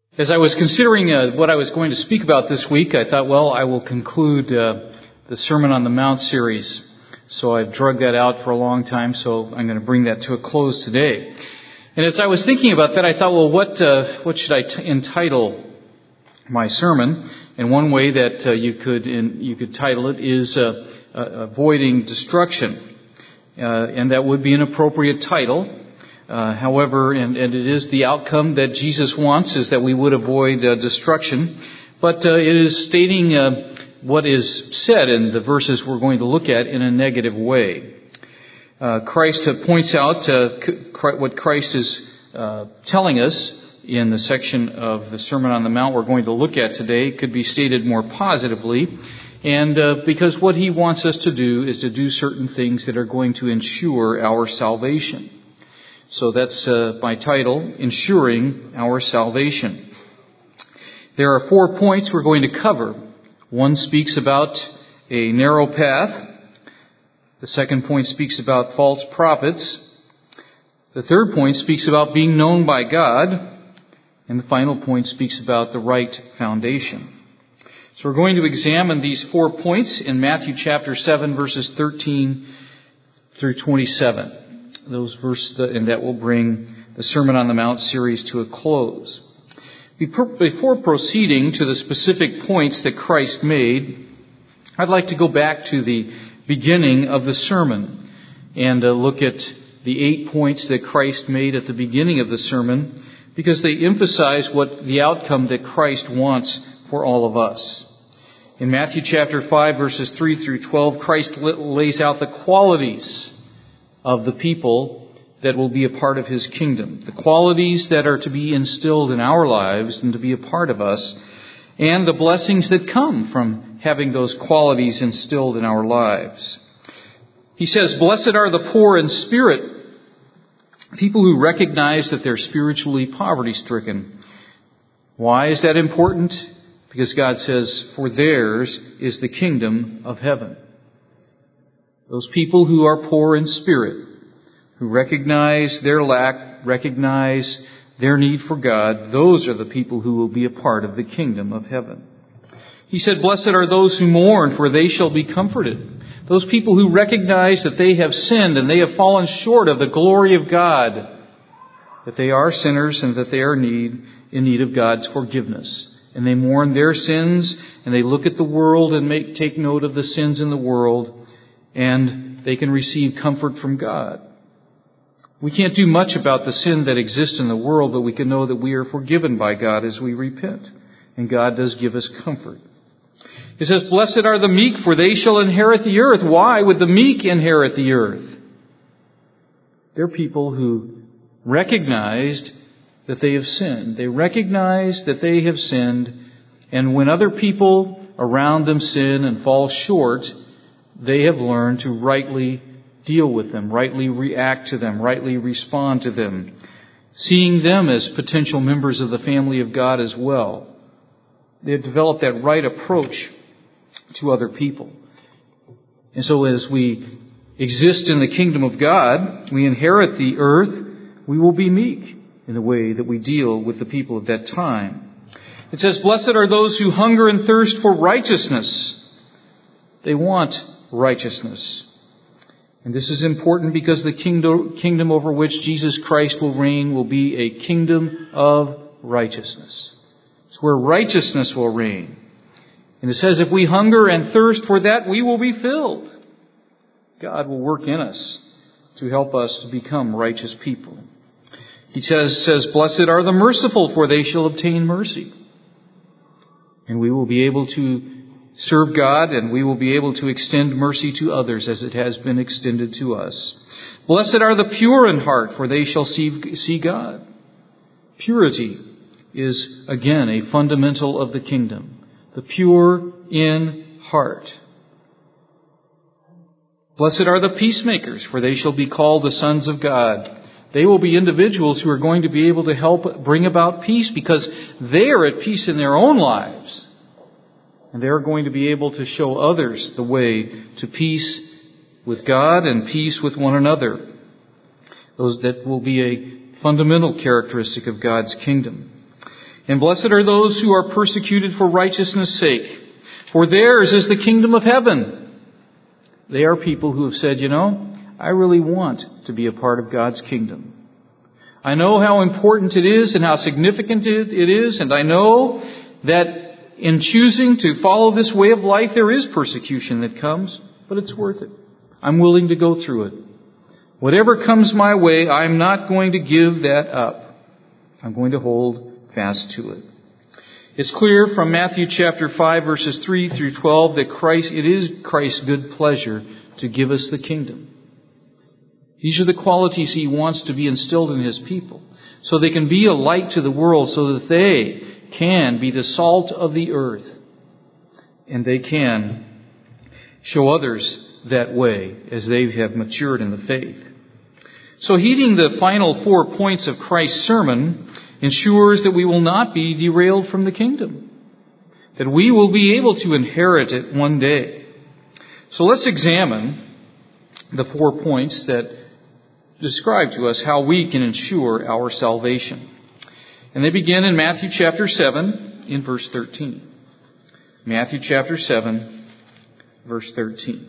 As I was considering what I was going to speak about this week, I thought, well, I will conclude the Sermon on the Mount series. So I've drug that out for a long time, so I'm going to bring that to a close today. And as I was thinking about that, I thought, well, what should I entitle my sermon? And one way that you could title it is Avoiding Destruction. And that would be an appropriate title. However, and it is the outcome that Jesus wants, is that we would avoid destruction. But it is stating what is said in the verses we're going to look at in a negative way. Christ points out what Christ is telling us in the section of the Sermon on the Mount we're going to look at today. Could be stated more positively. And because what he wants us to do is to do certain things that are going to ensure our salvation. So that's my title, Ensuring Our Salvation. There are 4 points we're going to cover. One speaks about a narrow path. The second point speaks about false prophets. The third point speaks about being known by God. And the final point speaks about the right foundation. So we're going to examine these 4 points in Matthew chapter 7, verses 13 through 27. Those verses, and that will bring the Sermon on the Mount series to a close. Before proceeding to the specific points that Christ made, I'd like to go back to the beginning of the sermon and look at the 8 points that Christ made at the beginning of the sermon, because they emphasize what the outcome that Christ wants for all of us. In Matthew chapter 5, verses 3 through 12, Christ lays out the qualities of the people that will be a part of His kingdom. The qualities that are to be instilled in our lives and to be a part of us, and the blessings that come from having those qualities instilled in our lives. He says, "Blessed are the poor in spirit," people who recognize that they're spiritually poverty-stricken. Why is that important? Because God says, "For theirs is the kingdom of heaven." Those people who are poor in spirit, who recognize their lack, recognize their need for God, those are the people who will be a part of the kingdom of heaven. He said, "Blessed are those who mourn, for they shall be comforted." Those people who recognize that they have sinned and they have fallen short of the glory of God, that they are sinners and that they are in need of God's forgiveness. And they mourn their sins, and they look at the world and take note of the sins in the world, and they can receive comfort from God. We can't do much about the sin that exists in the world, but we can know that we are forgiven by God as we repent. And God does give us comfort. He says, "Blessed are the meek, for they shall inherit the earth." Why would the meek inherit the earth? They're people who recognized that they have sinned. They recognize that they have sinned, and when other people around them sin and fall short, they have learned to rightly deal with them, rightly react to them, rightly respond to them, seeing them as potential members of the family of God as well. They have developed that right approach to other people. And so as we exist in the kingdom of God, we inherit the earth, we will be meek in the way that we deal with the people of that time. It says, "Blessed are those who hunger and thirst for righteousness." They want righteousness. And this is important because the kingdom over which Jesus Christ will reign will be a kingdom of righteousness. It's where righteousness will reign. And it says if we hunger and thirst for that, we will be filled. God will work in us to help us to become righteous people. He says, "Blessed are the merciful, for they shall obtain mercy." And we will be able to serve God, and we will be able to extend mercy to others as it has been extended to us. "Blessed are the pure in heart, for they shall see God." Purity is, again, a fundamental of the kingdom. The pure in heart. "Blessed are the peacemakers, for they shall be called the sons of God." They will be individuals who are going to be able to help bring about peace because they are at peace in their own lives. And they're going to be able to show others the way to peace with God and peace with one another. That will be a fundamental characteristic of God's kingdom. And blessed are those who are persecuted for righteousness' sake, for theirs is the kingdom of heaven. They are people who have said, I really want to be a part of God's kingdom. I know how important it is and how significant it is, and I know that in choosing to follow this way of life, there is persecution that comes, but it's worth it. I'm willing to go through it. Whatever comes my way, I'm not going to give that up. I'm going to hold fast to it. It's clear from Matthew chapter 5, verses 3 through 12, that it is Christ's good pleasure to give us the kingdom. These are the qualities He wants to be instilled in His people, so they can be a light to the world, so that they can be the salt of the earth, and they can show others that way as they have matured in the faith. So heeding the final 4 points of Christ's sermon ensures that we will not be derailed from the kingdom, that we will be able to inherit it one day. So let's examine the 4 points that describe to us how we can ensure our salvation. And they begin in Matthew chapter 7 in verse 13. Matthew chapter 7, verse 13.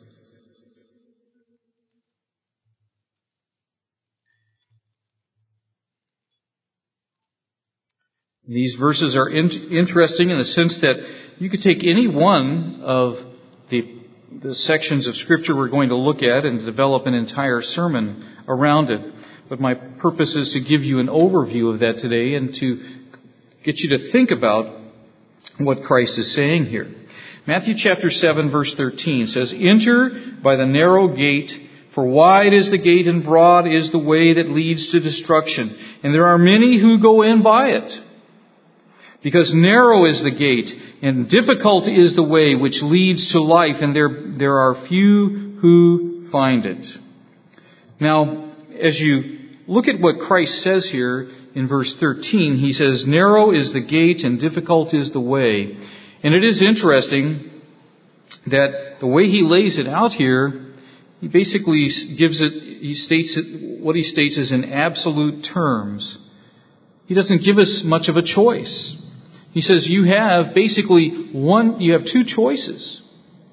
These verses are interesting in the sense that you could take any one of the sections of Scripture we're going to look at and develop an entire sermon around it. But my purpose is to give you an overview of that today and to get you to think about what Christ is saying here. Matthew chapter 7, verse 13 says, "Enter by the narrow gate, for wide is the gate and broad is the way that leads to destruction, and there are many who go in by it. Because narrow is the gate, and difficult is the way which leads to life, and there are few who find it." Now, as you look at what Christ says here in verse 13, He says, narrow is the gate and difficult is the way. And it is interesting that the way He lays it out here, He basically states what He states is in absolute terms. He doesn't give us much of a choice. He says you have two choices.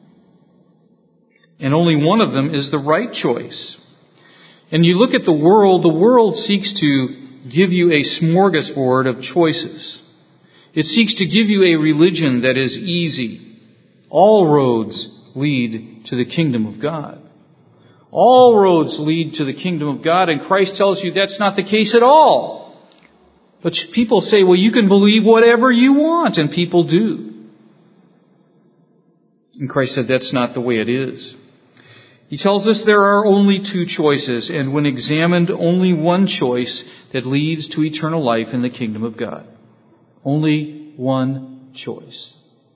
And only one of them is the right choice. And you look at the world seeks to give you a smorgasbord of choices. It seeks to give you a religion that is easy. All roads lead to the kingdom of God. All roads lead to the kingdom of God, and Christ tells you that's not the case at all. But people say, well, you can believe whatever you want, and people do. And Christ said that's not the way it is. He tells us there are only two choices, and when examined, only one choice that leads to eternal life in the kingdom of God. Only one choice.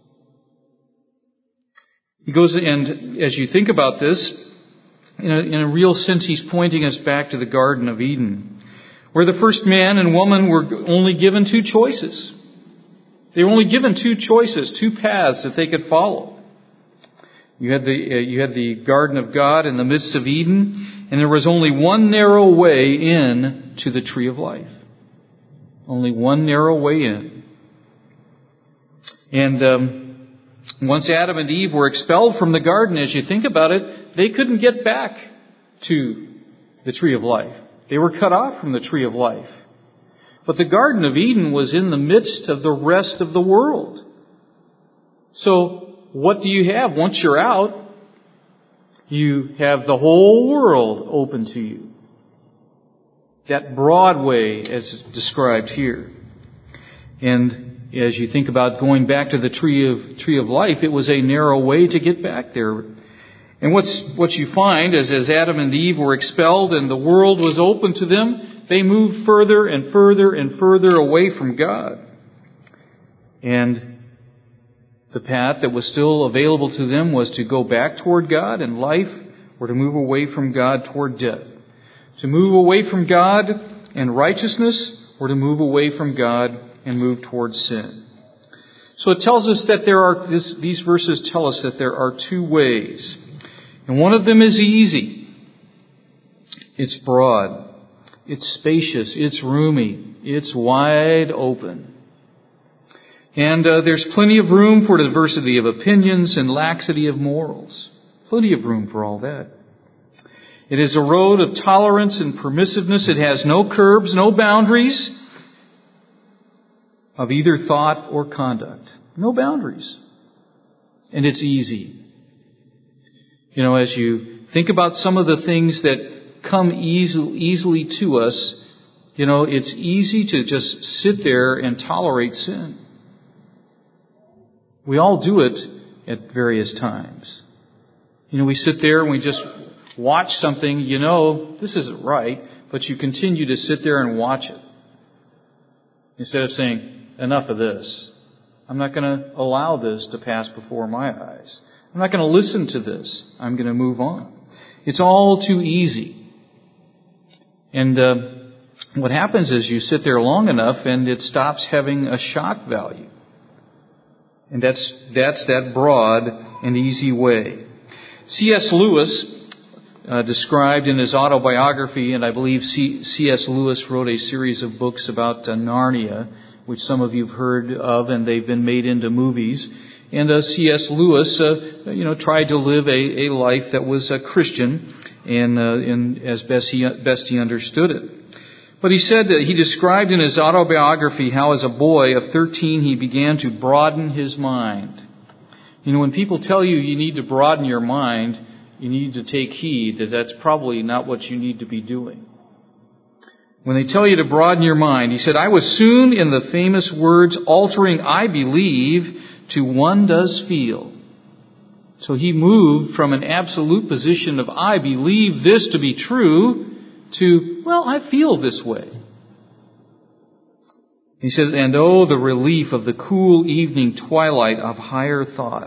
He goes, and as you think about this, in a real sense, He's pointing us back to the Garden of Eden, where the first man and woman were only given two choices. They were only given two choices, two paths that they could follow. You had the Garden of God in the midst of Eden, and there was only one narrow way in to the tree of life. Only one narrow way in. And once Adam and Eve were expelled from the garden, as you think about it, they couldn't get back to the tree of life. They were cut off from the tree of life. But the Garden of Eden was in the midst of the rest of the world. So what do you have once you're out? You have the whole world open to you. That broad way as described here. And as you think about going back to the tree of life, it was a narrow way to get back there. And what you find is as Adam and Eve were expelled and the world was open to them, they moved further and further and further away from God. And the path that was still available to them was to go back toward God and life, or to move away from God toward death. To move away from God and righteousness, or to move away from God and move towards sin. So it tells us that these verses tell us that there are two ways. And one of them is easy. It's broad. It's spacious. It's roomy. It's wide open. And there's plenty of room for diversity of opinions and laxity of morals. Plenty of room for all that. It is a road of tolerance and permissiveness. It has no curbs, no boundaries of either thought or conduct. No boundaries. And it's easy. You know, as you think about some of the things that come easily to us, you know, it's easy to just sit there and tolerate sin. We all do it at various times. You know, we sit there and we just watch something, you know, this isn't right, but you continue to sit there and watch it. Instead of saying, enough of this. I'm not going to allow this to pass before my eyes. I'm not going to listen to this. I'm going to move on. It's all too easy. And what happens is you sit there long enough and it stops having a shock value. And that's that broad and easy way. C.S. Lewis described in his autobiography, and I believe C.S. Lewis wrote a series of books about Narnia, which some of you have heard of, and they've been made into movies. And C.S. Lewis, tried to live a life that was Christian, and as best he understood it. But he said that he described in his autobiography how as a boy of 13 he began to broaden his mind. You know, when people tell you you need to broaden your mind, you need to take heed that that's probably not what you need to be doing. When they tell you to broaden your mind, he said, I was soon in the famous words altering I believe to one does feel. So he moved from an absolute position of I believe this to be true to, well, I feel this way. He says, and oh, the relief of the cool evening twilight of higher thought,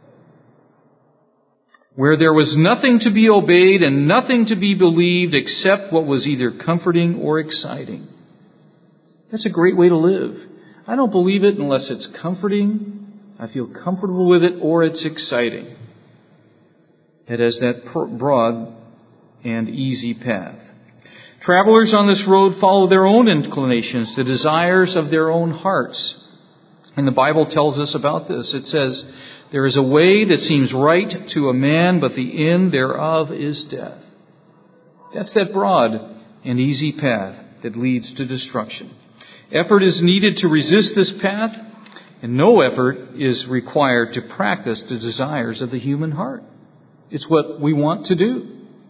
where there was nothing to be obeyed and nothing to be believed except what was either comforting or exciting. That's a great way to live. I don't believe it unless it's comforting, I feel comfortable with it, or it's exciting. It has that broad and easy path. Travelers on this road follow their own inclinations, the desires of their own hearts. And the Bible tells us about this. It says, there is a way that seems right to a man, but the end thereof is death. That's that broad and easy path that leads to destruction. Effort is needed to resist this path, and no effort is required to practice the desires of the human heart. It's what we want to do.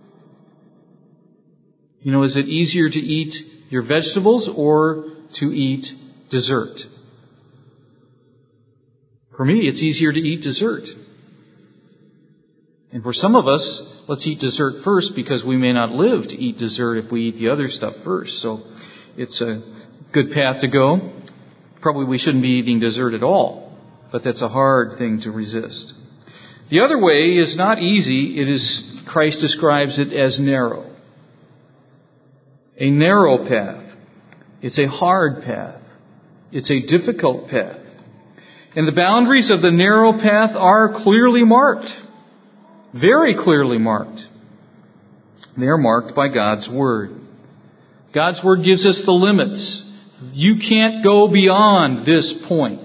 You know, is it easier to eat your vegetables or to eat dessert? For me, it's easier to eat dessert. And for some of us, let's eat dessert first because we may not live to eat dessert if we eat the other stuff first. So it's a good path to go. Probably we shouldn't be eating dessert at all, but that's a hard thing to resist. The other way is not easy. It is, Christ describes it as narrow. A narrow path. It's a hard path. It's a difficult path. And the boundaries of the narrow path are clearly marked. Very clearly marked. They are marked by God's Word. God's Word gives us the limits. You can't go beyond this point.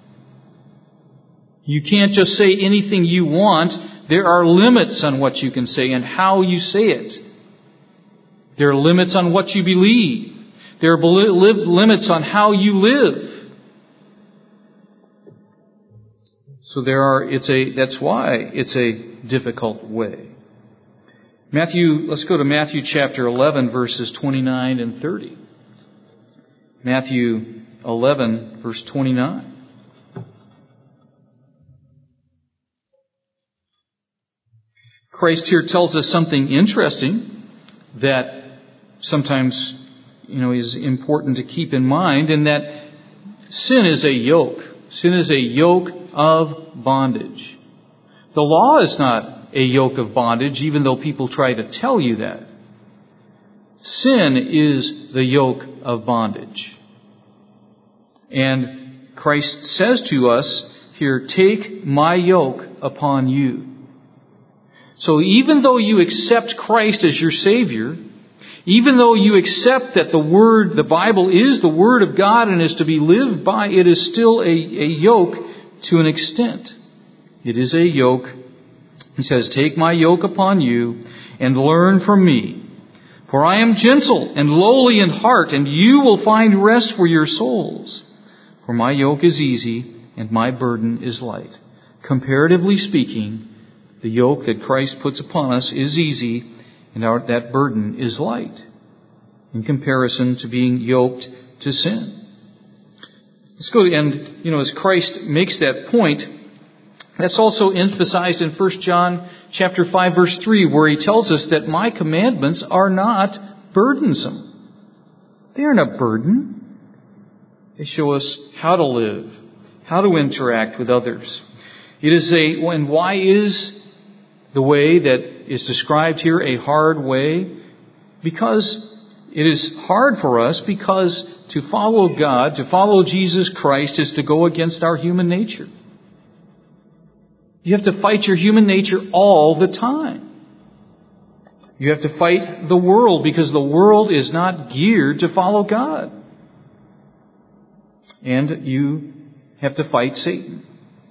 You can't just say anything you want. There are limits on what you can say and how you say it. There are limits on what you believe. There are limits on how you live. So that's why it's a difficult way. Let's go to Matthew chapter 11, verses 29 and 30. Matthew 11, verse 29. Christ here tells us something interesting that sometimes, is important to keep in mind, and that sin is a yoke. Sin is a yoke of bondage. The law is not a yoke of bondage, even though people try to tell you that. Sin is the yoke of bondage. And Christ says to us here, take my yoke upon you. So even though you accept Christ as your Savior, Even though you accept that the Bible is the Word of God and is to be lived by, it is still a yoke to an extent. It is a yoke. He says, "Take my yoke upon you and learn from me. For I am gentle and lowly in heart, and you will find rest for your souls. For my yoke is easy and my burden is light." Comparatively speaking, the yoke that Christ puts upon us is easy, and that burden is light in comparison to being yoked to sin. Let's go to, and as Christ makes that point, that's also emphasized in 1 John chapter 5 verse 3, where he tells us that my commandments are not burdensome. They aren't a burden. They show us how to live, how to interact with others. It is and why is the way that is described here a hard way? Because it is hard for us because to follow God, to follow Jesus Christ, is to go against our human nature. You have to fight your human nature all the time. You have to fight the world because the world is not geared to follow God. And you have to fight Satan.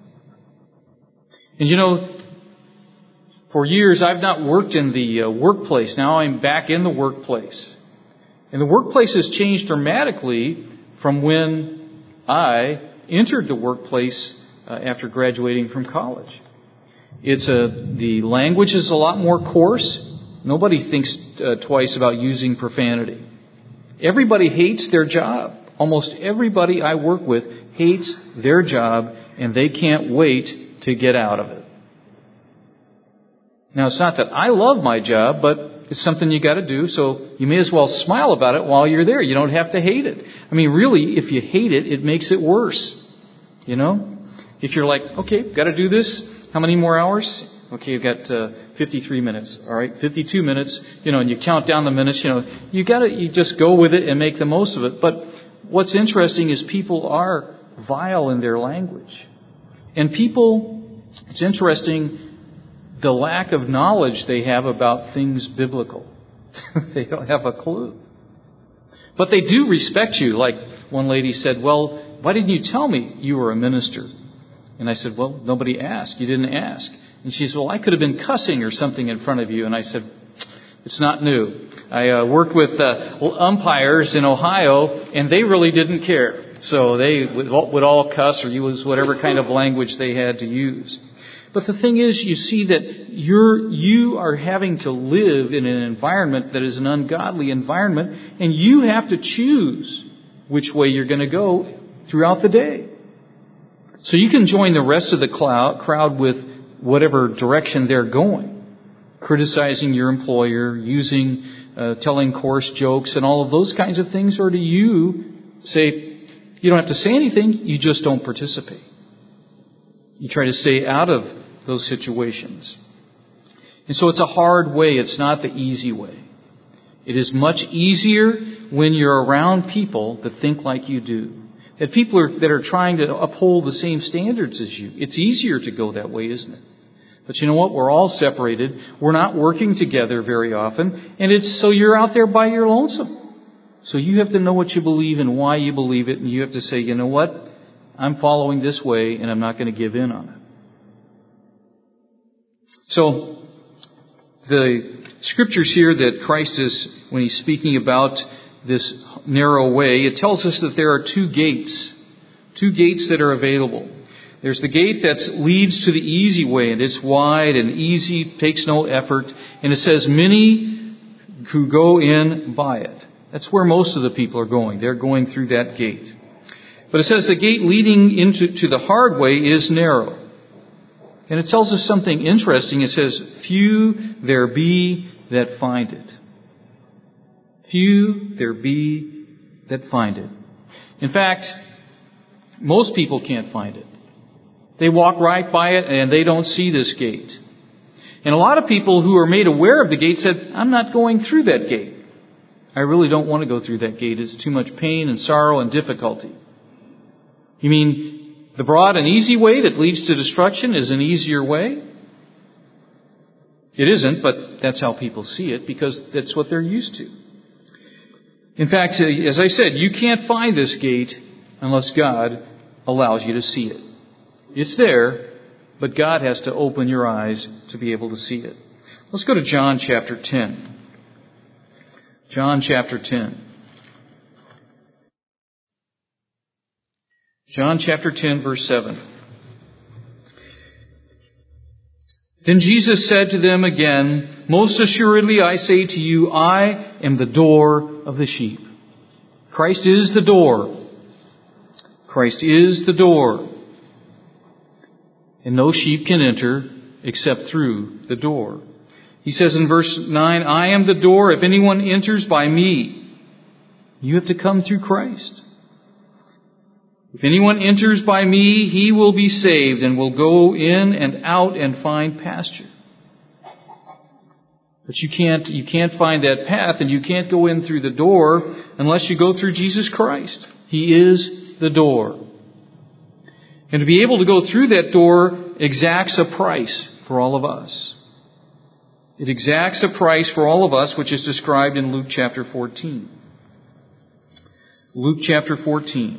And for years I've not worked in the workplace. Now I'm back in the workplace. And the workplace has changed dramatically from when I entered the workplace after graduating from college. The language is a lot more coarse. Nobody thinks twice about using profanity. Everybody hates their job. Almost everybody I work with hates their job, and they can't wait to get out of it. Now, it's not that I love my job, but it's something you got to do, so you may as well smile about it while you're there. You don't have to hate it. I mean, really, if you hate it, it makes it worse. If you're like, okay, got to do this. How many more hours? Okay, you've got 53 minutes. All right, 52 minutes. And you count down the minutes. You just go with it and make the most of it. But what's interesting is people are vile in their language. And it's interesting the lack of knowledge they have about things biblical. They don't have a clue. But they do respect you. Like one lady said, "Well, why didn't you tell me you were a minister?" And I said, "Well, nobody asked. You didn't ask." And she said, "Well, I could have been cussing or something in front of you." And I said, "It's not new. I worked with umpires in Ohio, and they really didn't care. So they would all cuss or use whatever kind of language they had to use." But the thing is, you see that you are having to live in an environment that is an ungodly environment, and you have to choose which way you're going to go throughout the day. So you can join the rest of the crowd with whatever direction they're going, criticizing your employer, telling coarse jokes and all of those kinds of things, or do you say, you don't have to say anything, you just don't participate. You try to stay out of those situations. And so it's a hard way. It's not the easy way. It is much easier when you're around people that think like you do. That people that are trying to uphold the same standards as you. It's easier to go that way, isn't it? But you know what? We're all separated. We're not working together very often. And so you're out there by your lonesome. So you have to know what you believe and why you believe it. And you have to say, you know what? I'm following this way, and I'm not going to give in on it. So, the scriptures here that Christ when he's speaking about this narrow way, it tells us that there are two gates that are available. There's the gate that leads to the easy way, and it's wide and easy, takes no effort, and it says many who go in by it. That's where most of the people are going. They're going through that gate. But it says the gate leading to the hard way is narrow. And it tells us something interesting. It says, few there be that find it. Few there be that find it. In fact, most people can't find it. They walk right by it and they don't see this gate. And a lot of people who are made aware of the gate said, I'm not going through that gate. I really don't want to go through that gate. It's too much pain and sorrow and difficulty. You mean the broad and easy way that leads to destruction is an easier way? It isn't, but that's how people see it because that's what they're used to. In fact, as I said, you can't find this gate unless God allows you to see it. It's there, but God has to open your eyes to be able to see it. Let's go to John chapter 10. John chapter 10. John chapter 10, verse 7. Then Jesus said to them again, "Most assuredly I say to you, I am the door of the sheep." Christ is the door. Christ is the door. And no sheep can enter except through the door. He says in verse 9, "I am the door. If anyone enters by me," you have to come through Christ. "If anyone enters by me, he will be saved and will go in and out and find pasture." But you can't find that path, and you can't go in through the door unless you go through Jesus Christ. He is the door. And to be able to go through that door exacts a price for all of us. It exacts a price for all of us, which is described in Luke chapter 14. Luke chapter 14.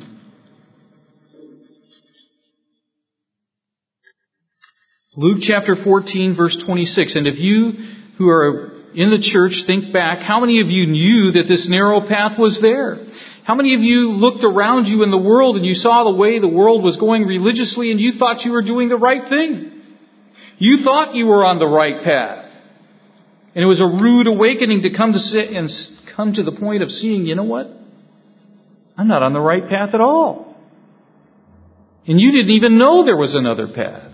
Luke chapter 14, verse 26. And if you who are in the church think back, how many of you knew that this narrow path was there? How many of you looked around you in the world and you saw the way the world was going religiously and you thought you were doing the right thing? You thought you were on the right path. And it was a rude awakening to come to the point of seeing, you know what? I'm not on the right path at all. And you didn't even know there was another path.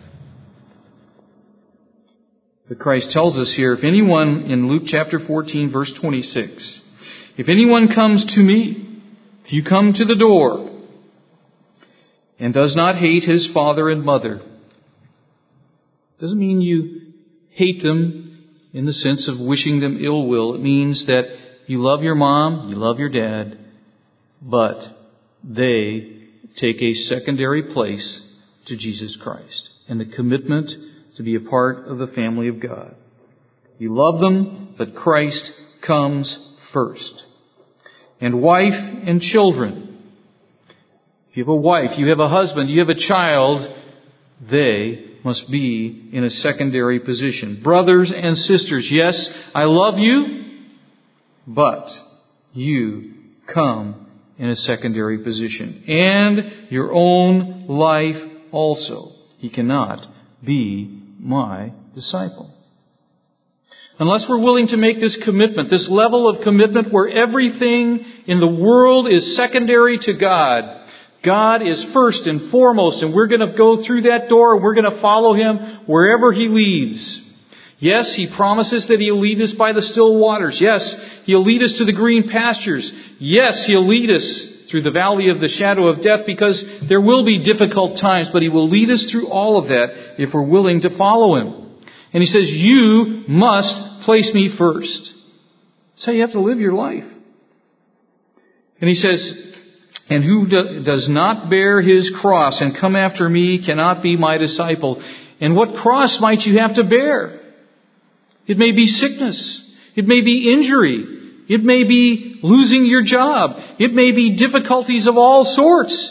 But Christ tells us here, if anyone, in Luke chapter 14, verse 26, if anyone comes to me, if you come to the door, and does not hate his father and mother, doesn't mean you hate them in the sense of wishing them ill will. It means that you love your mom, you love your dad, but they take a secondary place to Jesus Christ and the commitment to be a part of the family of God. You love them, but Christ comes first. And wife and children. If you have a wife, you have a husband, you have a child, they must be in a secondary position. Brothers and sisters, yes, I love you, but you come in a secondary position. And your own life also. He cannot be my disciple. Unless we're willing to make this commitment, this level of commitment where everything in the world is secondary to God. God is first and foremost, and we're going to go through that door and we're going to follow Him wherever He leads. Yes, He promises that He'll lead us by the still waters. Yes, He'll lead us to the green pastures. Yes, He'll lead us through the valley of the shadow of death, because there will be difficult times, but He will lead us through all of that if we're willing to follow Him. And He says, you must place me first. That's how you have to live your life. And He says, and who does not bear his cross and come after me cannot be my disciple. And what cross might you have to bear? It may be sickness. It may be injury. It may be losing your job. It may be difficulties of all sorts.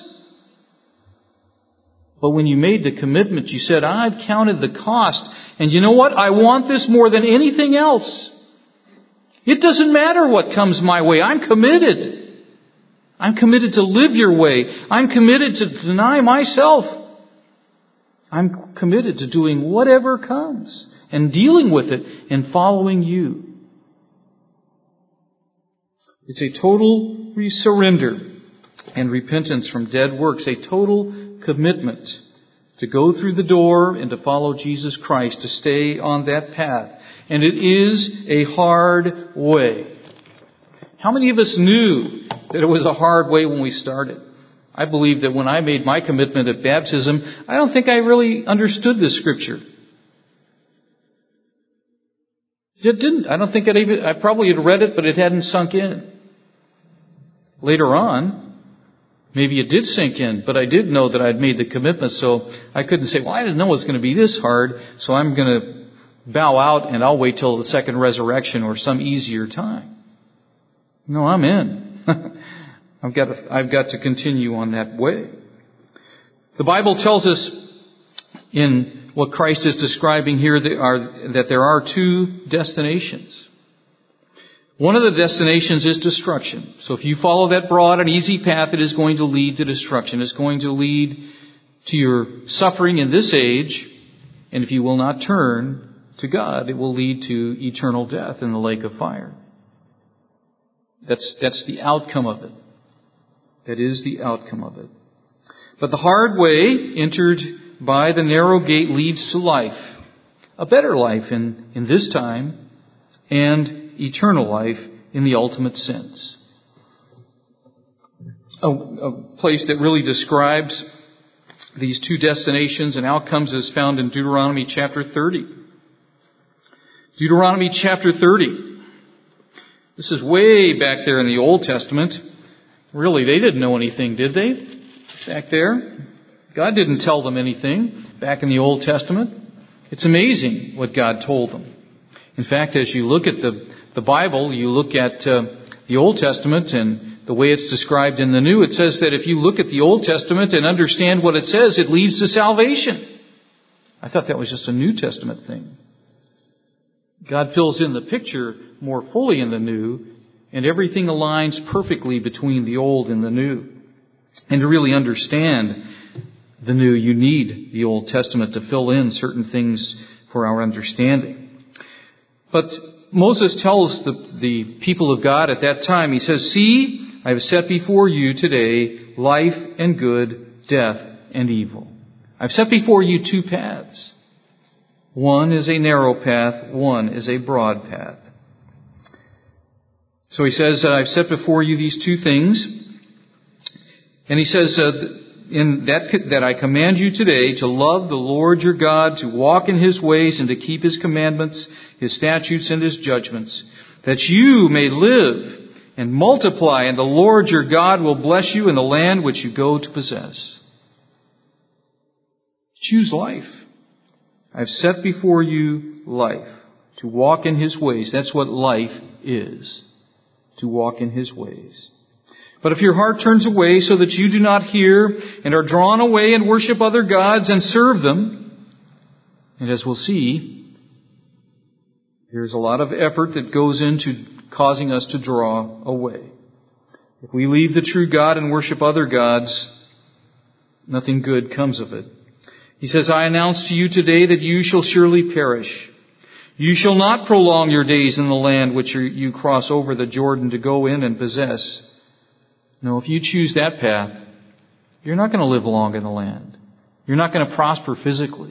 But when you made the commitment, you said, I've counted the cost. And you know what? I want this more than anything else. It doesn't matter what comes my way. I'm committed. I'm committed to live your way. I'm committed to deny myself. I'm committed to doing whatever comes and dealing with it and following you. It's a total surrender and repentance from dead works, a total commitment to go through the door and to follow Jesus Christ, to stay on that path. And it is a hard way. How many of us knew that it was a hard way when we started? I believe that when I made my commitment at baptism, I don't think I really understood this scripture. It didn't. I don't think I probably had read it, but it hadn't sunk in. Later on, maybe it did sink in, but I did know that I'd made the commitment, so I couldn't say, well, I didn't know it was going to be this hard, so I'm going to bow out and I'll wait till the second resurrection or some easier time. No, I'm in. I've got to continue on that way. The Bible tells us in what Christ is describing here that there are two destinations. One of the destinations is destruction. So if you follow that broad and easy path, it is going to lead to destruction. It's going to lead to your suffering in this age. And if you will not turn to God, it will lead to eternal death in the lake of fire. That's the outcome of it. That is the outcome of it. But the hard way, entered by the narrow gate, leads to life. A better life in this time, and eternal life in the ultimate sense. A place that really describes these two destinations and outcomes is found in Deuteronomy chapter 30. Deuteronomy chapter 30. This is way back there in the Old Testament. Really, they didn't know anything, did they? Back there. God didn't tell them anything back in the Old Testament. It's amazing what God told them. In fact, as you look at the Bible, you look at the Old Testament and the way it's described in the New, it says that if you look at the Old Testament and understand what it says, it leads to salvation. I thought that was just a New Testament thing. God fills in the picture more fully in the New, and everything aligns perfectly between the Old and the New. And to really understand the New, you need the Old Testament to fill in certain things for our understanding. But Moses tells the people of God at that time, he says, "See, I have set before you today life and good, death and evil. I've set before you two paths. One is a narrow path, one is a broad path." So he says, "I've set before you these two things." And he says, in that I command you today to love the Lord your God, to walk in His ways and to keep His commandments, His statutes and His judgments, that you may live and multiply, and the Lord your God will bless you in the land which you go to possess. Choose life. I've set before you life, to walk in His ways. That's what life is, to walk in His ways. But if your heart turns away so that you do not hear and are drawn away and worship other gods and serve them, and as we'll see, there's a lot of effort that goes into causing us to draw away. If we leave the true God and worship other gods, nothing good comes of it. He says, "I announce to you today that you shall surely perish. You shall not prolong your days in the land which you cross over the Jordan to go in and possess." No, if you choose that path, you're not going to live long in the land. You're not going to prosper physically.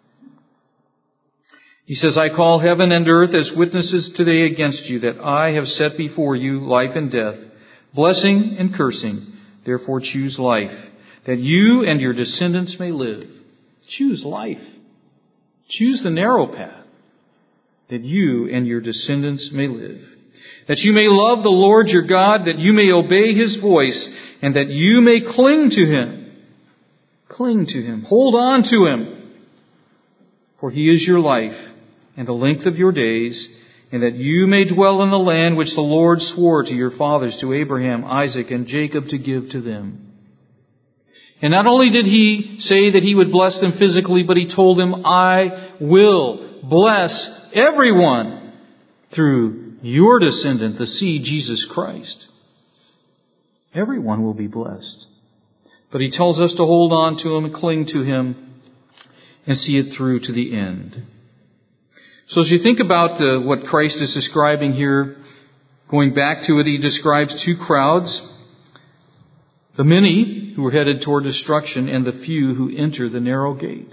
He says, "I call heaven and earth as witnesses today against you that I have set before you life and death, blessing and cursing. Therefore choose life, that you and your descendants may live." Choose life. Choose the narrow path, that you and your descendants may live. That you may love the Lord your God, that you may obey His voice, and that you may cling to Him. Cling to Him. Hold on to Him. For He is your life and the length of your days, and that you may dwell in the land which the Lord swore to your fathers, to Abraham, Isaac, and Jacob, to give to them. And not only did He say that He would bless them physically, but He told them, "I will bless everyone through your descendant, the seed, Jesus Christ." Everyone will be blessed. But He tells us to hold on to Him and cling to Him and see it through to the end. So as you think about what Christ is describing here, going back to it, He describes two crowds. The many who are headed toward destruction and the few who enter the narrow gate.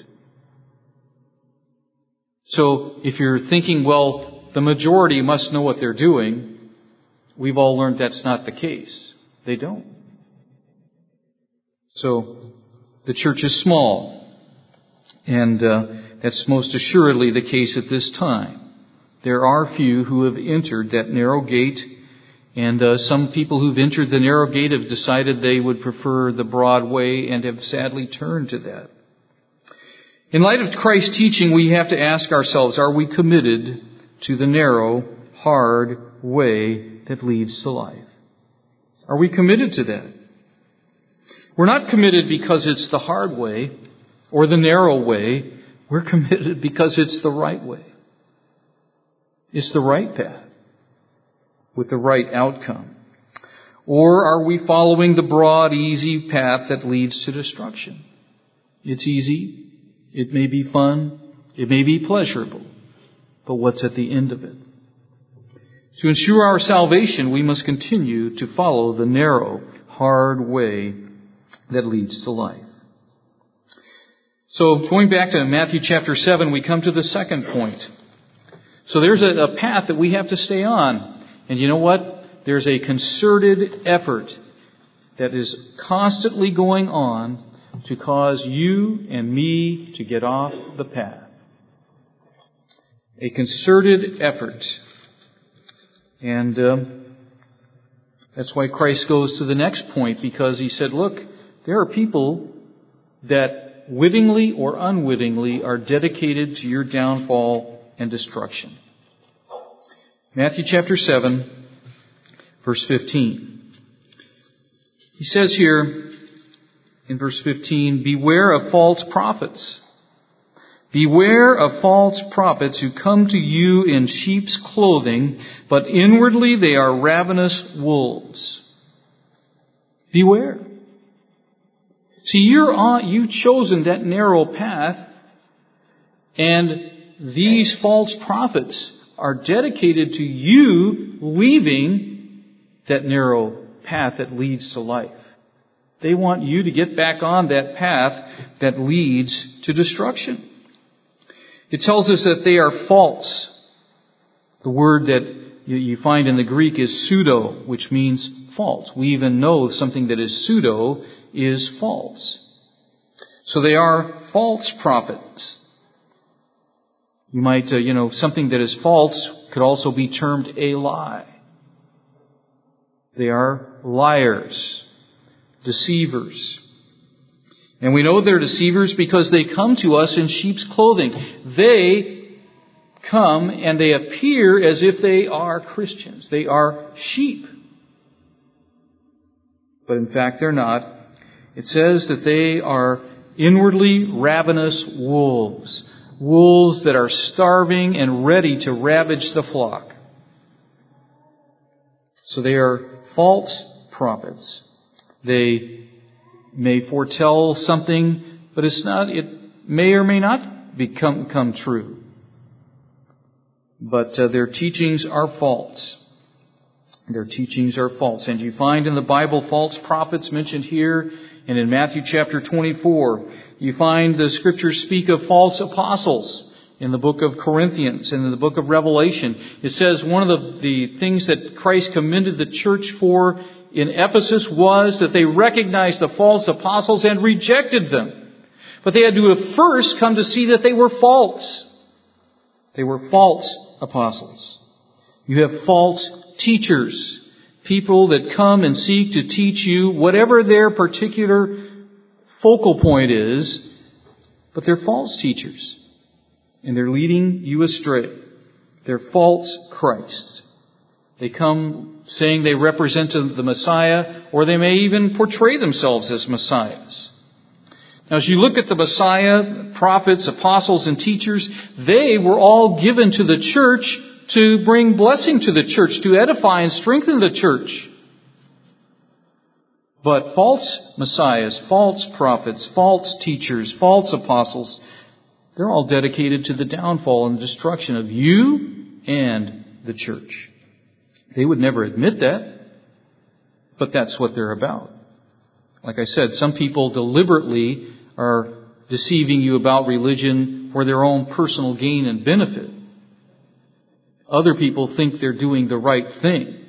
So if you're thinking, well, the majority must know what they're doing, we've all learned that's not the case. They don't. So the church is small, and that's most assuredly the case at this time. There are few who have entered that narrow gate, and some people who've entered the narrow gate have decided they would prefer the broad way and have sadly turned to that. In light of Christ's teaching, we have to ask ourselves, are we committed to the narrow, hard way that leads to life? Are we committed to that? We're not committed because it's the hard way or the narrow way. We're committed because it's the right way. It's the right path with the right outcome. Or are we following the broad, easy path that leads to destruction? It's easy. It may be fun. It may be pleasurable. But what's at the end of it? To ensure our salvation, we must continue to follow the narrow, hard way that leads to life. So going back to Matthew chapter 7, we come to the second point. So there's a path that we have to stay on. And you know what? There's a concerted effort that is constantly going on to cause you and me to get off the path. A concerted effort. And that's why Christ goes to the next point, because he said, look, there are people that wittingly or unwittingly are dedicated to your downfall and destruction. Matthew chapter 7, verse 15. He says here in verse 15, beware of false prophets. Beware of false prophets who come to you in sheep's clothing, but inwardly they are ravenous wolves. Beware. See, you've chosen that narrow path, and these false prophets are dedicated to you leaving that narrow path that leads to life. They want you to get back on that path that leads to destruction. It tells us that they are false. The word that you find in the Greek is pseudo, which means false. We even know something that is pseudo is false. So they are false prophets. You might, something that is false could also be termed a lie. They are liars, deceivers. And we know they're deceivers because they come to us in sheep's clothing. They come and they appear as if they are Christians. They are sheep. But in fact, they're not. It says that they are inwardly ravenous wolves. Wolves that are starving and ready to ravage the flock. So they are false prophets. They may foretell something, but it may or may not come true. But their teachings are false. Their teachings are false. And you find in the Bible false prophets mentioned here, and in Matthew chapter 24, you find the Scriptures speak of false apostles in the book of Corinthians and in the book of Revelation. It says one of the things that Christ commended the church for in Ephesus was that they recognized the false apostles and rejected them. But they had to first come to see that they were false. They were false apostles. You have false teachers, people that come and seek to teach you whatever their particular focal point is, but they're false teachers. And they're leading you astray. They're false Christs. They come saying they represent the Messiah, or they may even portray themselves as Messiahs. Now, as you look at the Messiah, prophets, apostles, and teachers, they were all given to the church to bring blessing to the church, to edify and strengthen the church. But false messiahs, false prophets, false teachers, false apostles, they're all dedicated to the downfall and destruction of you and the church. They would never admit that, but that's what they're about. Like I said, some people deliberately are deceiving you about religion for their own personal gain and benefit. Other people think they're doing the right thing.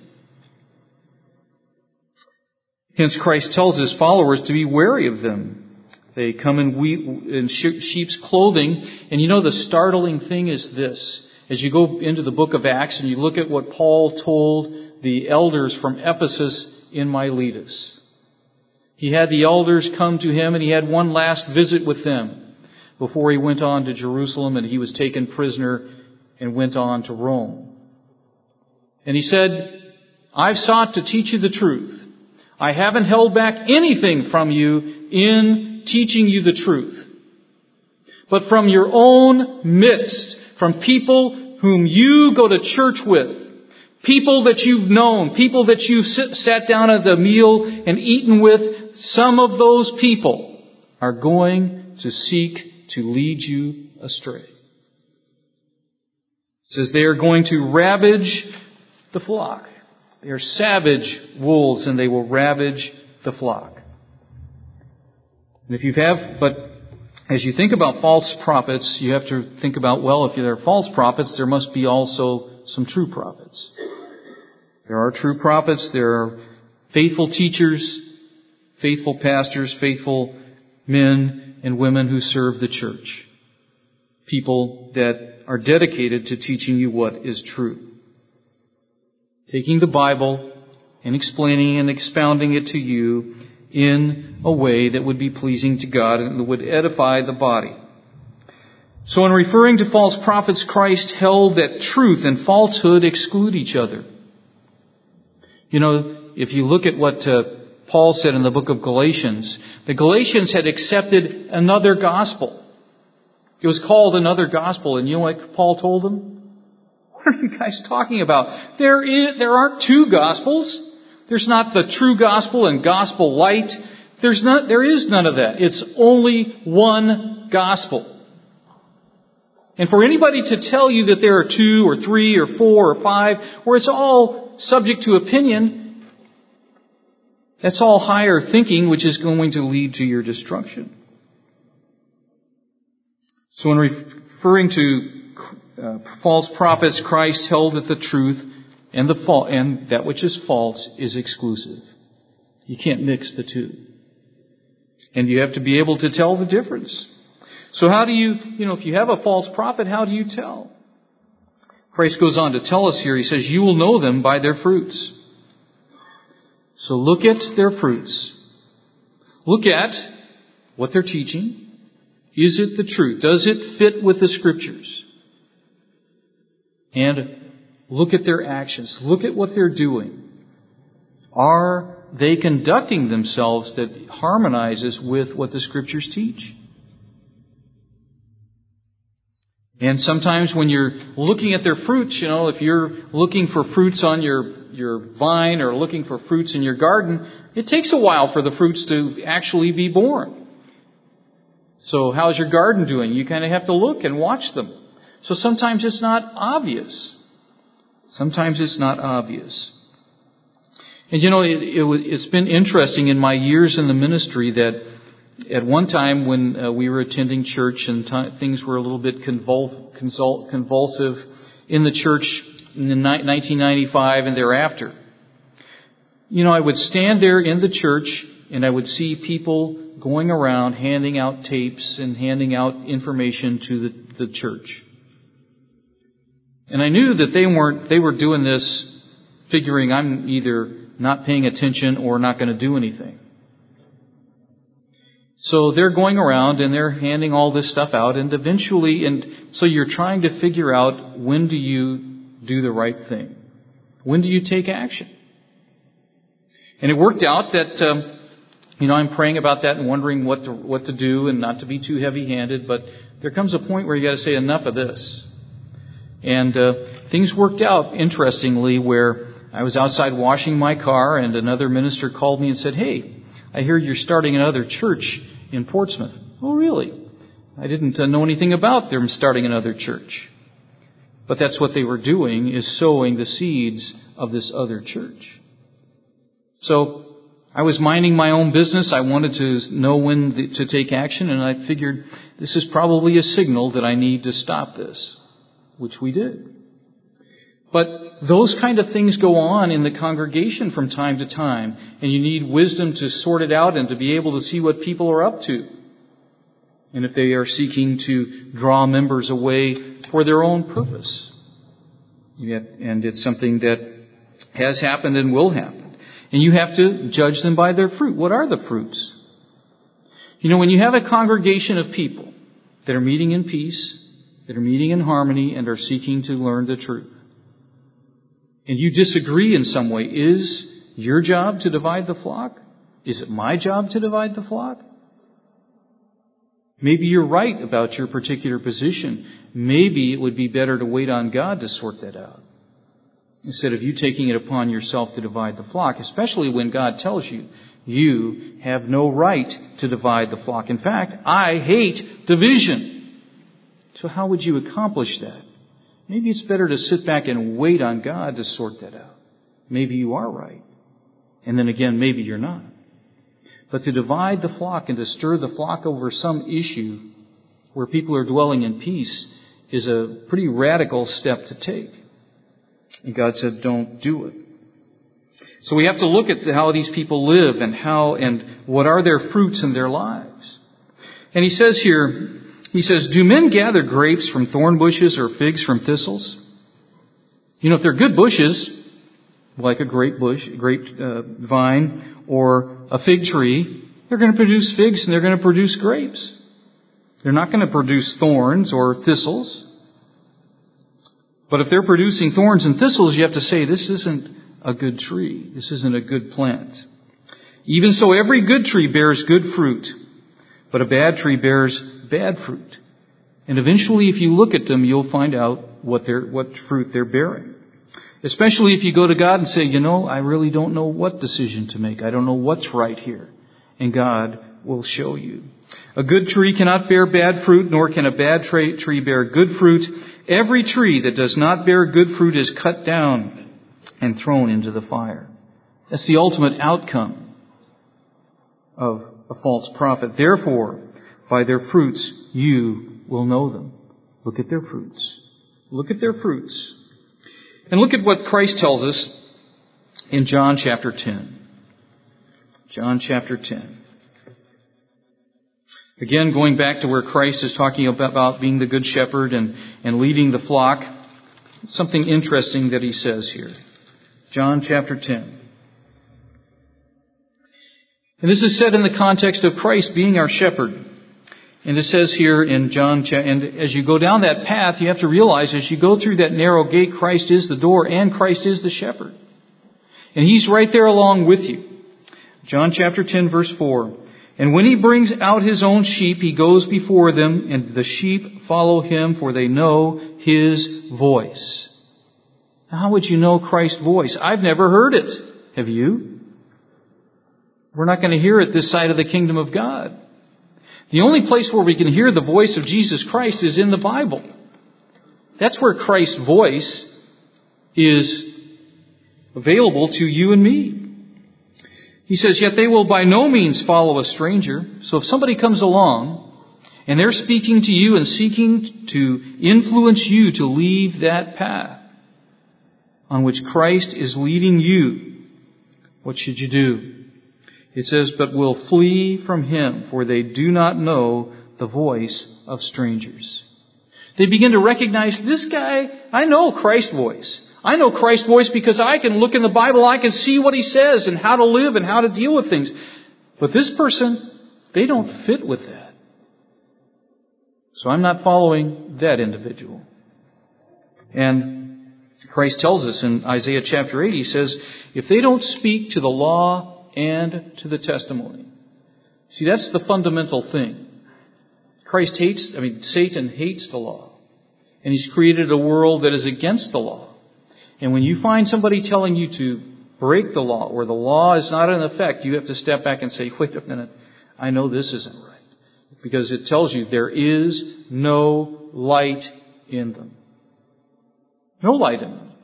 Hence, Christ tells His followers to be wary of them. They come in sheep's clothing. And the startling thing is this. As you go into the book of Acts and you look at what Paul told the elders from Ephesus in Miletus. He had the elders come to him and he had one last visit with them before he went on to Jerusalem and he was taken prisoner and went on to Rome. And he said, I've sought to teach you the truth. I haven't held back anything from you in teaching you the truth. But from your own midst, from people whom you go to church with, people that you've known, people that you've sat down at a meal and eaten with, some of those people are going to seek to lead you astray. It says they are going to ravage the flock. They are savage wolves, and they will ravage the flock. And but as you think about false prophets, you have to think about, well, if there are false prophets, there must be also some true prophets. There are true prophets, there are faithful teachers, faithful pastors, faithful men and women who serve the church. People that are dedicated to teaching you what is true. Taking the Bible and explaining and expounding it to you in a way that would be pleasing to God and that would edify the body. So in referring to false prophets, Christ held that truth and falsehood exclude each other. You know, if you look at what Paul said in the book of Galatians, the Galatians had accepted another gospel. It was called another gospel, and you know what Paul told them? What are you guys talking about? There aren't two gospels. There's not the true gospel and gospel light. There is none of that. It's only one gospel. And for anybody to tell you that there are 2 or 3 or 4 or 5, where it's all subject to opinion, that's all higher thinking, which is going to lead to your destruction. So in referring to false prophets, Christ held that the truth and that which is false is exclusive. You can't mix the two. And you have to be able to tell the difference. So how do if you have a false prophet, how do you tell? Christ goes on to tell us here, he says, you will know them by their fruits. So look at their fruits. Look at what they're teaching. Is it the truth? Does it fit with the Scriptures? And look at their actions. Look at what they're doing. Are they conducting themselves that harmonizes with what the Scriptures teach? And sometimes when you're looking at their fruits, if you're looking for fruits on your vine or looking for fruits in your garden, it takes a while for the fruits to actually be born. So how's your garden doing? You kind of have to look and watch them. So sometimes it's not obvious. Sometimes it's not obvious. And it's been interesting in my years in the ministry that at one time when we were attending church and things were a little bit convulsive in the church in 1995 and thereafter, I would stand there in the church and I would see people going around handing out tapes and handing out information to the church. And I knew that they were doing this figuring I'm either not paying attention or not going to do anything. So they're going around and they're handing all this stuff out, and so you're trying to figure out, when do you do the right thing? When do you take action? And it worked out that, I'm praying about that and wondering what to do and not to be too heavy-handed, but there comes a point where you got to say enough of this. And things worked out interestingly where I was outside washing my car and another minister called me and said, "Hey, I hear you're starting another church in Portsmouth." "Oh, really?" I didn't know anything about them starting another church. But that's what they were doing, is sowing the seeds of this other church. So I was minding my own business. I wanted to know when to take action, and I figured this is probably a signal that I need to stop this, which we did. But those kind of things go on in the congregation from time to time, and you need wisdom to sort it out and to be able to see what people are up to. And if they are seeking to draw members away for their own purpose. And it's something that has happened and will happen. And you have to judge them by their fruit. What are the fruits? When you have a congregation of people that are meeting in peace, that are meeting in harmony, and are seeking to learn the truth, and you disagree in some way, is your job to divide the flock? Is it my job to divide the flock? Maybe you're right about your particular position. Maybe it would be better to wait on God to sort that out, instead of you taking it upon yourself to divide the flock, especially when God tells you, you have no right to divide the flock. In fact, I hate division. So how would you accomplish that? Maybe it's better to sit back and wait on God to sort that out. Maybe you are right. And then again, maybe you're not. But to divide the flock and to stir the flock over some issue where people are dwelling in peace is a pretty radical step to take. And God said, don't do it. So we have to look at how these people live and what are their fruits in their lives. And he says here, do men gather grapes from thorn bushes or figs from thistles? You know, if they're good bushes, like a grape vine or a fig tree, they're going to produce figs and they're going to produce grapes. They're not going to produce thorns or thistles. But if they're producing thorns and thistles, you have to say, this isn't a good tree. This isn't a good plant. Even so, every good tree bears good fruit, but a bad tree bears bad fruit. And eventually, if you look at them, you'll find out what fruit they're bearing. Especially if you go to God and say, I really don't know what decision to make. I don't know what's right here. And God will show you. A good tree cannot bear bad fruit, nor can a bad tree bear good fruit. Every tree that does not bear good fruit is cut down and thrown into the fire. That's the ultimate outcome of a false prophet. Therefore, by their fruits you will know them. Look at their fruits. Look at their fruits. And look at what Christ tells us in John chapter 10. John chapter 10. Again, going back to where Christ is talking about being the good shepherd and leading the flock. Something interesting that he says here. John chapter 10. And this is said in the context of Christ being our shepherd. And it says here in John, and as you go down that path, you have to realize as you go through that narrow gate, Christ is the door and Christ is the shepherd. And He's right there along with you. John chapter 10 verse 4. And when He brings out His own sheep, He goes before them, and the sheep follow Him, for they know His voice. Now, how would you know Christ's voice? I've never heard it. Have you? We're not going to hear it this side of the kingdom of God. The only place where we can hear the voice of Jesus Christ is in the Bible. That's where Christ's voice is available to you and me. He says, yet they will by no means follow a stranger. So if somebody comes along and they're speaking to you and seeking to influence you to leave that path on which Christ is leading you, what should you do? It says, but will flee from him, for they do not know the voice of strangers. They begin to recognize this guy, I know Christ's voice. I know Christ's voice because I can look in the Bible, I can see what He says and how to live and how to deal with things. But this person, they don't fit with that. So I'm not following that individual. And Christ tells us in Isaiah chapter 8, He says, if they don't speak to the law and to the testimony. See, that's the fundamental thing. Satan hates the law. And he's created a world that is against the law. And when you find somebody telling you to break the law, or the law is not in effect, you have to step back and say, wait a minute, I know this isn't right. Because it tells you there is no light in them. No light in them.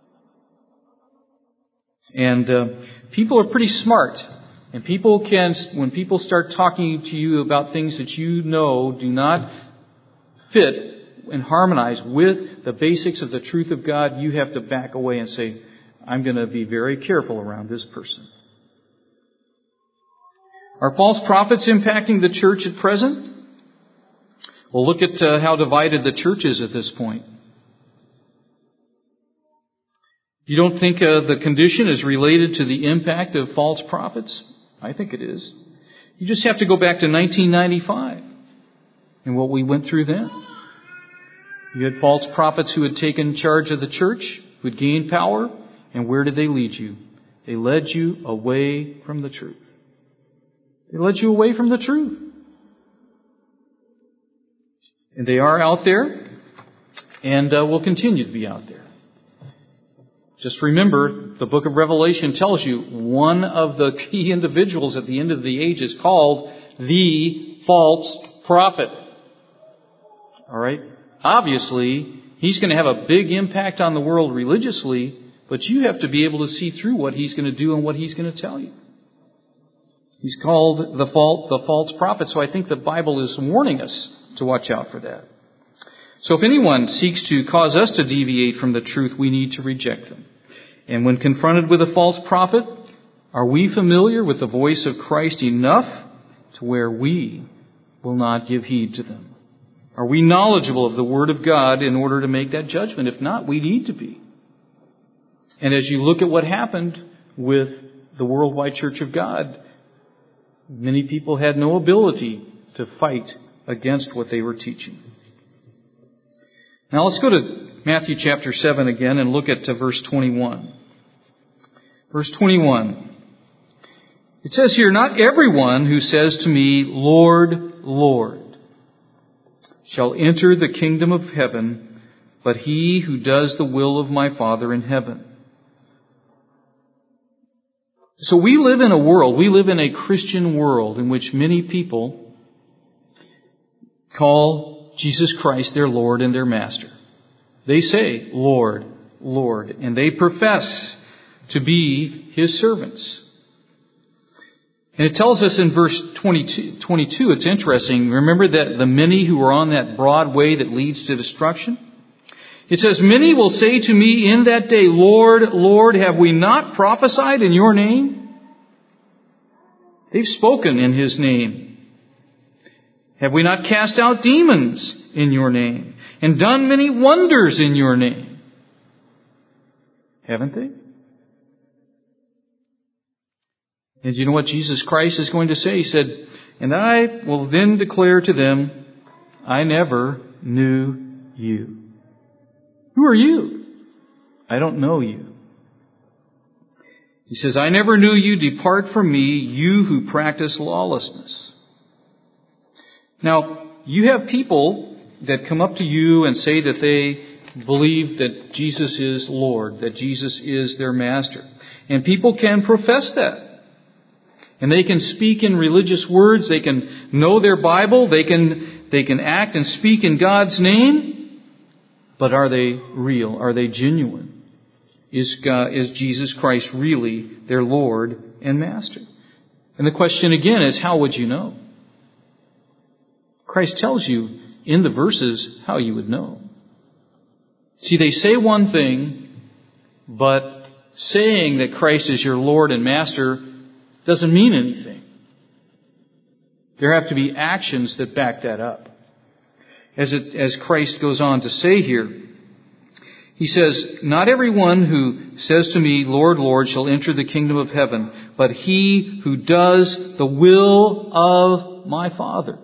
And people are pretty smart. And when people start talking to you about things that you know do not fit and harmonize with the basics of the truth of God, you have to back away and say, I'm going to be very careful around this person. Are false prophets impacting the church at present? Well, look at how divided the church is at this point. You don't think the condition is related to the impact of false prophets? I think it is. You just have to go back to 1995 and what we went through then. You had false prophets who had taken charge of the church, who had gained power, and where did they lead you? They led you away from the truth. They led you away from the truth. And they are out there, and will continue to be out there. Just remember, the book of Revelation tells you one of the key individuals at the end of the age is called the false prophet. All right? Obviously, he's going to have a big impact on the world religiously, but you have to be able to see through what he's going to do and what he's going to tell you. He's called the false prophet, so I think the Bible is warning us to watch out for that. So if anyone seeks to cause us to deviate from the truth, we need to reject them. And when confronted with a false prophet, are we familiar with the voice of Christ enough to where we will not give heed to them? Are we knowledgeable of the Word of God in order to make that judgment? If not, we need to be. And as you look at what happened with the Worldwide Church of God, many people had no ability to fight against what they were teaching. Now let's go to Matthew chapter 7 again and look at verse 21. Verse 21. It says here, "Not everyone who says to me, 'Lord, Lord,' shall enter the kingdom of heaven, but he who does the will of my Father in heaven." So we live in a Christian world in which many people call Jesus Christ their Lord and their Master. They say, "Lord, Lord," and they profess to be His servants. And it tells us in verse 22, it's interesting. Remember that the many who are on that broad way that leads to destruction? It says, "Many will say to me in that day, 'Lord, Lord, have we not prophesied in your name?'" They've spoken in His name. "Have we not cast out demons in your name and done many wonders in your name?" Haven't they? And you know what Jesus Christ is going to say? He said, "And I will then declare to them, 'I never knew you.'" Who are you? I don't know you. He says, "I never knew you. Depart from me, you who practice lawlessness." Now, you have people that come up to you and say that they believe that Jesus is Lord, that Jesus is their Master. And people can profess that. And they can speak in religious words. They can know their Bible. They can act and speak in God's name. But are they real? Are they genuine? Is Jesus Christ really their Lord and Master? And the question again is, how would you know? Christ tells you in the verses how you would know. See, they say one thing, but saying that Christ is your Lord and Master doesn't mean anything. There have to be actions that back that up. As Christ goes on to say here, He says, "Not everyone who says to me, 'Lord, Lord,' shall enter the kingdom of heaven, but he who does the will of my Father."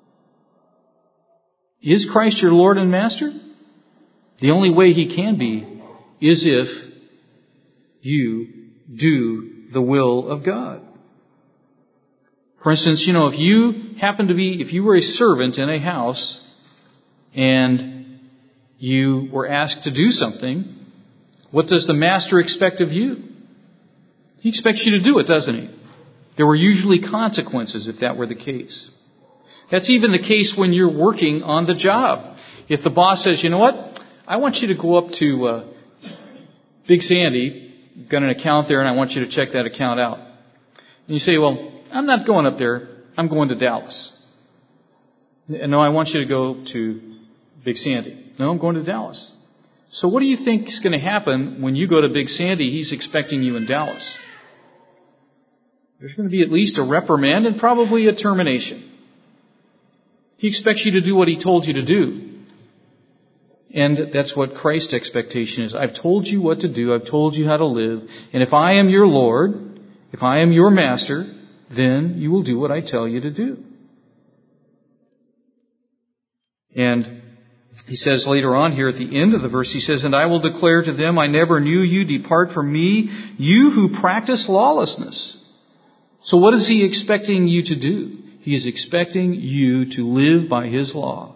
Is Christ your Lord and Master? The only way He can be is if you do the will of God. For instance, if you were a servant in a house and you were asked to do something, what does the master expect of you? He expects you to do it, doesn't he? There were usually consequences if that were the case. That's even the case when you're working on the job. If the boss says, "You know what? I want you to go up to Big Sandy, got an account there, and I want you to check that account out." And you say, "Well, I'm not going up there. I'm going to Dallas." "No, I want you to go to Big Sandy." "No, I'm going to Dallas." So what do you think is going to happen when you go to Big Sandy? He's expecting you in Dallas. There's going to be at least a reprimand and probably a termination. He expects you to do what He told you to do. And that's what Christ's expectation is. I've told you what to do. I've told you how to live. And if I am your Lord, if I am your Master, then you will do what I tell you to do. And He says later on here at the end of the verse, he says, "And I will declare to them, I never knew you. Depart from me, you who practice lawlessness." So what is he expecting you to do? He is expecting you to live by his law.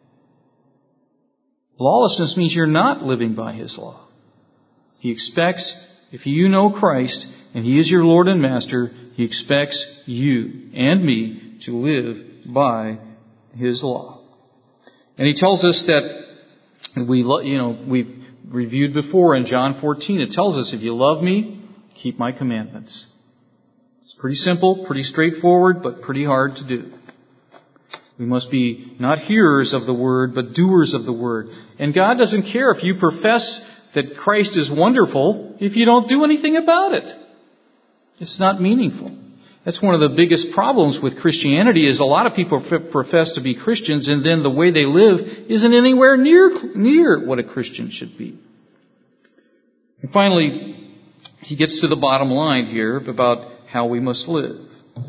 Lawlessness means you're not living by his law. He expects, if you know Christ and he is your Lord and Master, he expects you and me to live by his law. And he tells us that we've reviewed before in John 14. It tells us, if you love me, keep my commandments. It's pretty simple, pretty straightforward, but pretty hard to do. We must be not hearers of the word, but doers of the word. And God doesn't care if you profess that Christ is wonderful if you don't do anything about it. It's not meaningful. That's one of the biggest problems with Christianity, is a lot of people profess to be Christians, and then the way they live isn't anywhere near what a Christian should be. And finally, he gets to the bottom line here about how we must live.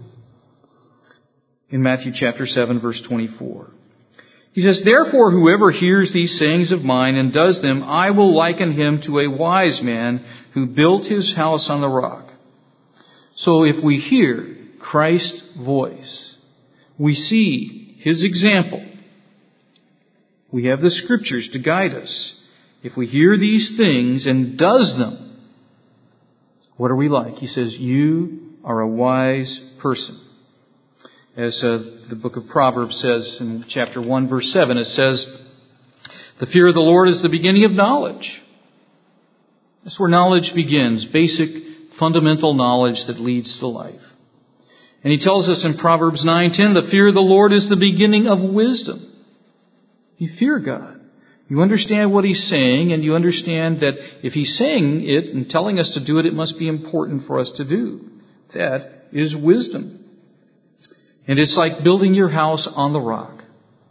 In Matthew chapter 7, verse 24. He says, "Therefore, whoever hears these sayings of mine and does them, I will liken him to a wise man who built his house on the rock." So if we hear Christ's voice, we see his example, we have the scriptures to guide us. If we hear these things and does them, what are we like? He says, you are a wise person. As the book of Proverbs says in chapter 1, verse 7, it says, "The fear of the Lord is the beginning of knowledge." That's where knowledge begins, basic, fundamental knowledge that leads to life. And he tells us in Proverbs 9:10, "The fear of the Lord is the beginning of wisdom." You fear God. You understand what he's saying, and you understand that if he's saying it and telling us to do it, it must be important for us to do. That is wisdom. And it's like building your house on the rock.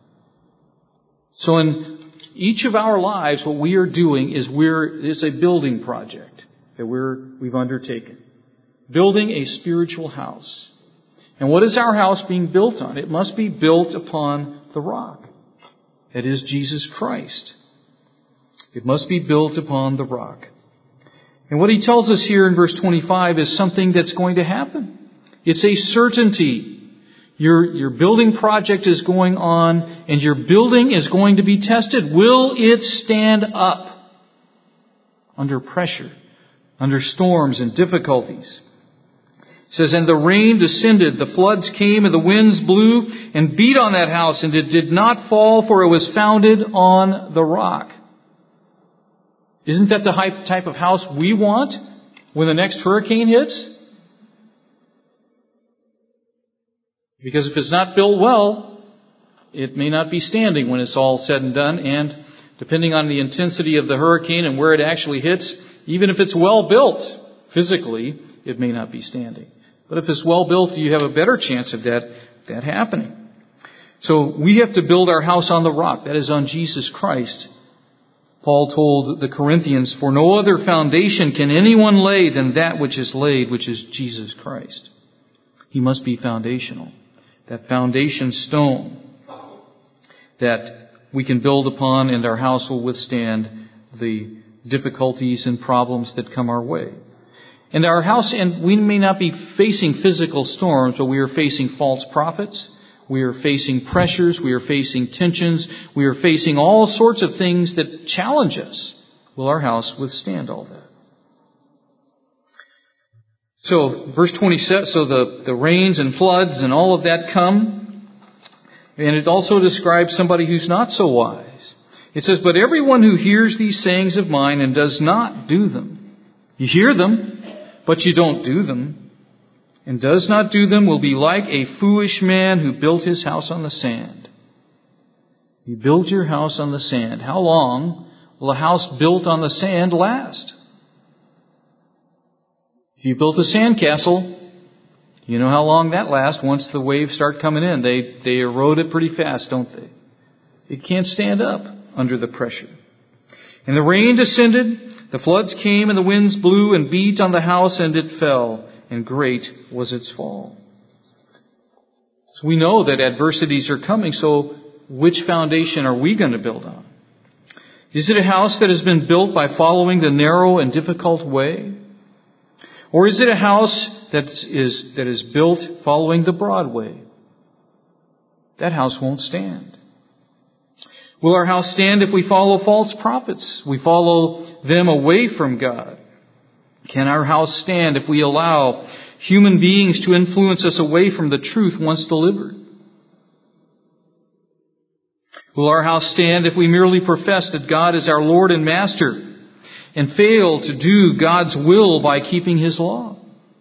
So in each of our lives, what we are doing is it's a building project that we've undertaken. Building a spiritual house. And what is our house being built on? It must be built upon the rock. That is Jesus Christ. It must be built upon the rock. And what he tells us here in verse 25 is something that's going to happen. It's a certainty. Your building project is going on, and your building is going to be tested. Will it stand up under pressure, under storms and difficulties? It says, "And the rain descended, the floods came, and the winds blew and beat on that house, and it did not fall, for it was founded on the rock." Isn't that the type of house we want when the next hurricane hits? Because if it's not built well, it may not be standing when it's all said and done. And depending on the intensity of the hurricane and where it actually hits, even if it's well built physically, it may not be standing. But if it's well built, you have a better chance of that happening. So we have to build our house on the rock. That is on Jesus Christ. Paul told the Corinthians, "For no other foundation can anyone lay than that which is laid, which is Jesus Christ." He must be foundational. That foundation stone that we can build upon, and our house will withstand the difficulties and problems that come our way. And our house, and we may not be facing physical storms, but we are facing false prophets. We are facing pressures. We are facing tensions. We are facing all sorts of things that challenge us. Will our house withstand all that? So, verse 27, so the rains and floods and all of that come. And it also describes somebody who's not so wise. It says, "But everyone who hears these sayings of mine and does not do them," you hear them, but you don't do them, "and does not do them will be like a foolish man who built his house on the sand." You build your house on the sand. How long will a house built on the sand last? If you built a sandcastle, you know how long that lasts. Once the waves start coming in, they erode it pretty fast, don't they? It can't stand up under the pressure. "And the rain descended, the floods came, and the winds blew and beat on the house, and it fell, and great was its fall." So we know that adversities are coming, so which foundation are we going to build on? Is it a house that has been built by following the narrow and difficult way? Or is it a house that is built following the broad way? That house won't stand. Will our house stand if we follow false prophets? We follow them away from God. Can our house stand if we allow human beings to influence us away from the truth once delivered? Will our house stand if we merely profess that God is our Lord and Master and fail to do God's will by keeping His law?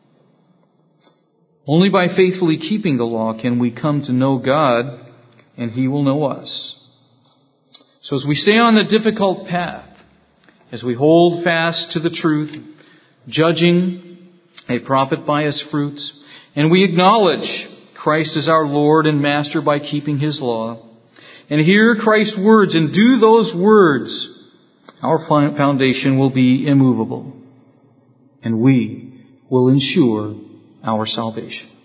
Only by faithfully keeping the law can we come to know God, and He will know us. So as we stay on the difficult path, as we hold fast to the truth, judging a prophet by his fruits, and we acknowledge Christ as our Lord and Master by keeping His law, and hear Christ's words and do those words, our foundation will be immovable, and we will ensure our salvation.